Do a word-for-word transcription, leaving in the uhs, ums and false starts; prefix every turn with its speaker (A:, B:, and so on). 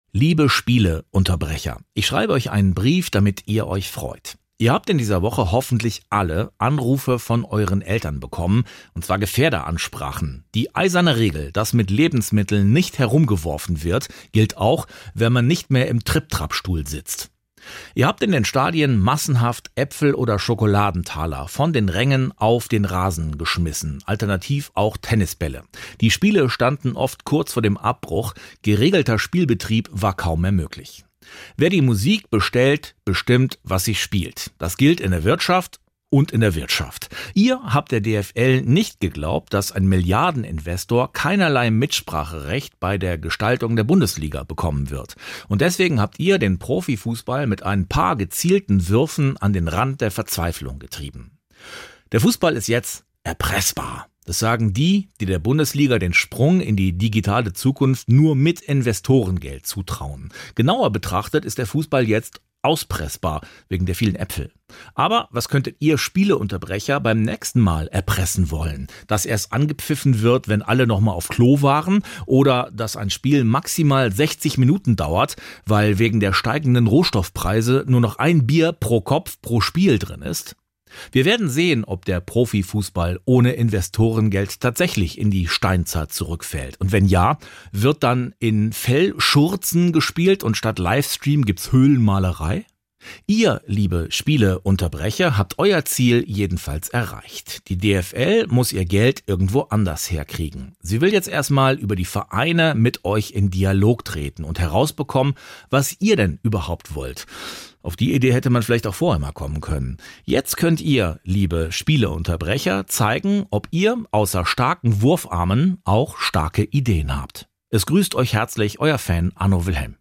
A: Liebe Spieleunterbrecher, ich schreibe euch einen Brief, damit ihr euch freut. Ihr habt in dieser Woche hoffentlich alle Anrufe von euren Eltern bekommen, und zwar Gefährderansprachen. Die eiserne Regel, dass mit Lebensmitteln nicht herumgeworfen wird, gilt auch, wenn man nicht mehr im Tripp-Trapp-Stuhl sitzt. Ihr habt in den Stadien massenhaft Äpfel oder Schokoladentaler von den Rängen auf den Rasen geschmissen, alternativ auch Tennisbälle. Die Spiele standen oft kurz vor dem Abbruch, geregelter Spielbetrieb war kaum mehr möglich. Wer die Musik bestellt, bestimmt, was sich spielt. Das gilt in der Wirtschaft und in der Wirtschaft. Ihr habt der D F L nicht geglaubt, dass ein Milliardeninvestor keinerlei Mitspracherecht bei der Gestaltung der Bundesliga bekommen wird. Und deswegen habt ihr den Profifußball mit ein paar gezielten Würfen an den Rand der Verzweiflung getrieben. Der Fußball ist jetzt erpressbar. Das sagen die, die der Bundesliga den Sprung in die digitale Zukunft nur mit Investorengeld zutrauen. Genauer betrachtet ist der Fußball jetzt auspressbar wegen der vielen Äpfel. Aber was könntet ihr Spieleunterbrecher beim nächsten Mal erpressen wollen? Dass erst angepfiffen wird, wenn alle nochmal auf Klo waren, oder dass ein Spiel maximal sechzig Minuten dauert, weil wegen der steigenden Rohstoffpreise nur noch ein Bier pro Kopf pro Spiel drin ist? Wir werden sehen, ob der Profifußball ohne Investorengeld tatsächlich in die Steinzeit zurückfällt. Und wenn ja, wird dann in Fellschurzen gespielt und statt Livestream gibt's Höhlenmalerei? Ihr, liebe Spieleunterbrecher, habt euer Ziel jedenfalls erreicht. Die D F L muss ihr Geld irgendwo anders herkriegen. Sie will jetzt erstmal über die Vereine mit euch in Dialog treten und herausbekommen, was ihr denn überhaupt wollt. Auf die Idee hätte man vielleicht auch vorher mal kommen können. Jetzt könnt ihr, liebe Spieleunterbrecher, zeigen, ob ihr außer starken Wurfarmen auch starke Ideen habt. Es grüßt euch herzlich euer Fan Arno Wilhelm.